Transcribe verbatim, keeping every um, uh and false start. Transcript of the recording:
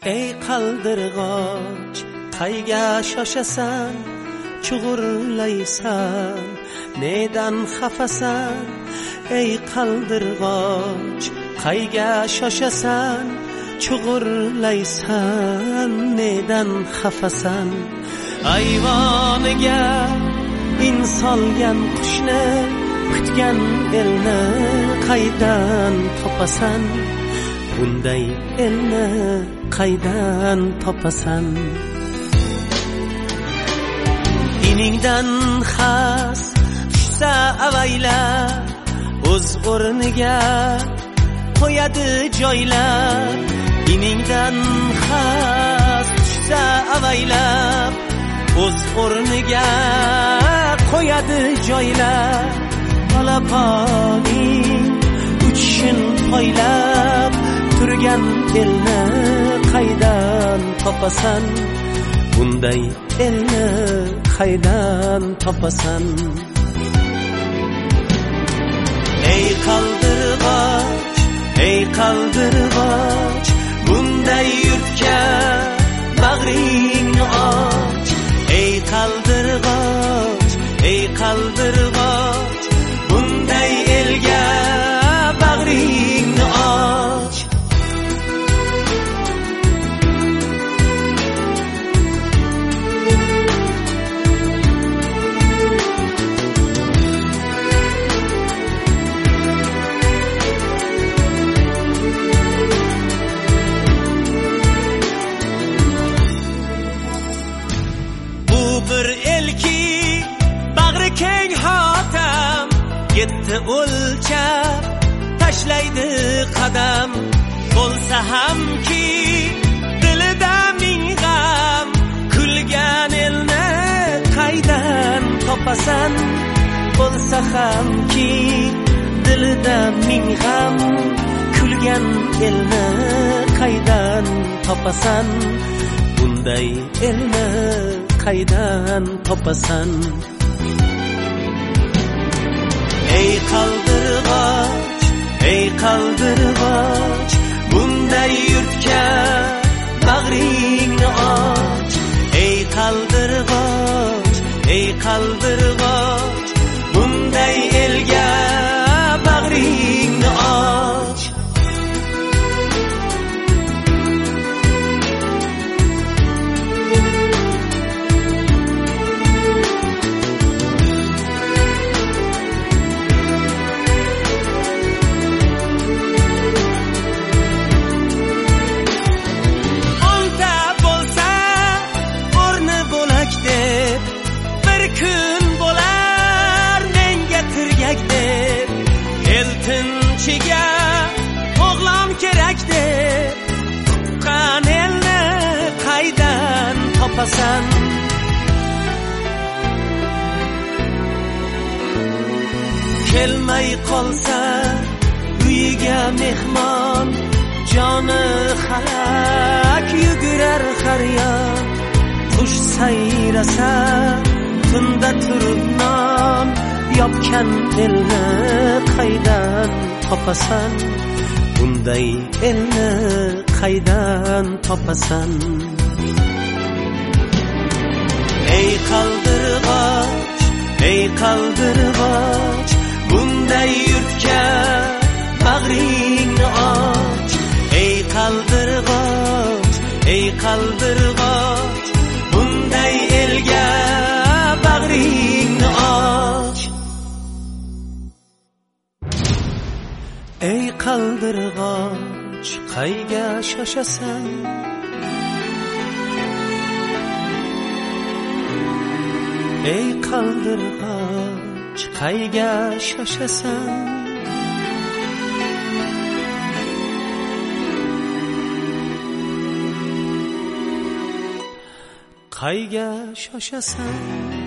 ey qaldirg'och qayga shoshasan, chug'urlaysan, nedan xafasan? ey qaldirg'och qayga shoshasan, chug'urlaysan, nedan xafasan? ayvoniga in solgan qushni kutgan elni qaydan topasan? bunday elni qaydan topasan? iningdan xas tushsa avayla, o'z o'rniga qo'yadi joylab. iningdan xas tushsa avaylab, o'z o'rniga qo'yadi joylab. Polaponing uchishin poylab turgan elni qaydan topasan? bunday elni qaydan topasan? ey qaldirg'och, ey qaldirg'och, bunday yurtga bag'ringni och. ey qaldirg'och, ey qaldirg'och, bunday elga bag'ringni och. bir elki bag'ri keng hotam, yetti o'lchab tashlaydi qadam. bo'lsa hamki dilida ming g'am, kulgan elni qaydan topasan? bo'lsa hamki dilida ming g'am, kulgan elni qaydan topasan? bunday elni qaydan topasan? ey qaldirg'och, ey qaldirg'och, bunday yurtga bag'ringni och. ey qaldirg'och, ey qaldirg'och, bunday elga bag'ringni och. kun bo'lar menga tirgak deb, el tinchiga o'g'lon kerak deb, tuqqan elni qaydan topasan? kelmay qolsa uyiga mehmon, joni halak yugurar har yon. qush sayrasa tunda turib non, yopgan elni qaydan topasan? bunday elni qaydan topasan? ey qaldirg'och, ey qaldirg'och, bunday yurtga bag'ringni och. ey qaldirg'och, ey qaldirg'och, bunday elga bag'ringni och. ey qaldirg'och qayga shoshasan? ey qaldirg'och qayga shoshasan? qayga shoshasan?